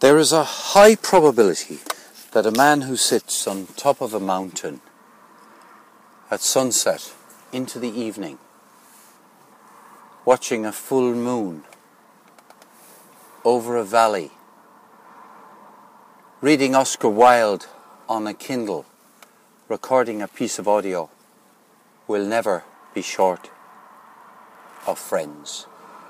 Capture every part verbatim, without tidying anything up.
There is a high probability that a man who sits on top of a mountain at sunset into the evening, watching a full moon over a valley, reading Oscar Wilde on a Kindle, recording a piece of audio, will never be short of friends.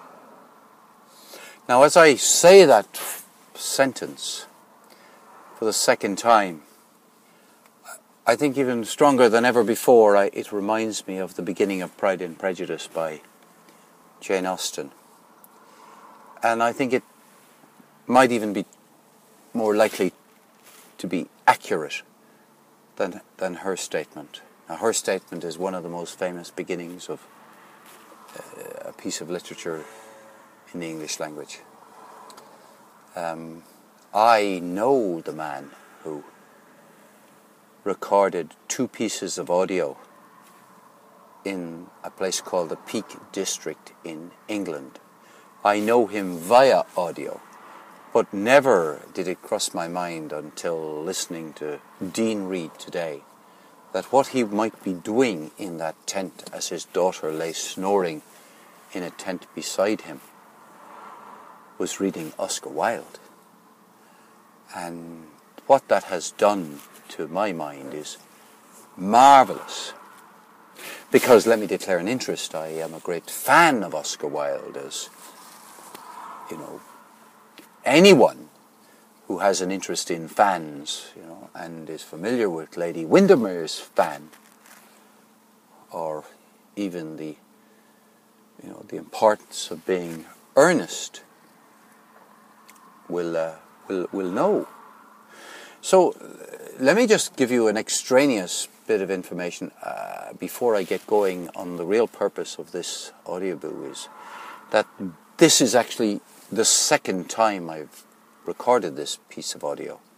Now, as I say that sentence for the second time, I think even stronger than ever before, I, it reminds me of the beginning of Pride and Prejudice by Jane Austen. And I think it might even be more likely to be accurate than, than her statement. Now, her statement is one of the most famous beginnings of uh, a piece of literature in the English language. Um, I know the man who recorded two pieces of audio in a place called the Peak District in England. I know him via audio, but never did it cross my mind until listening to Dean Reed today that what he might be doing in that tent as his daughter lay snoring in a tent beside him was reading Oscar Wilde. And what that has done to my mind is marvellous. Because, let me declare an interest, I am a great fan of Oscar Wilde, as, you know, anyone who has an interest in fans, you know, and is familiar with Lady Windermere's fan, or even the, you know, the importance of being earnest, will uh, will will know. So uh, let me just give you an extraneous bit of information uh, before I get going on the real purpose of this audioboo, is that this is actually the second time I've recorded this piece of audio.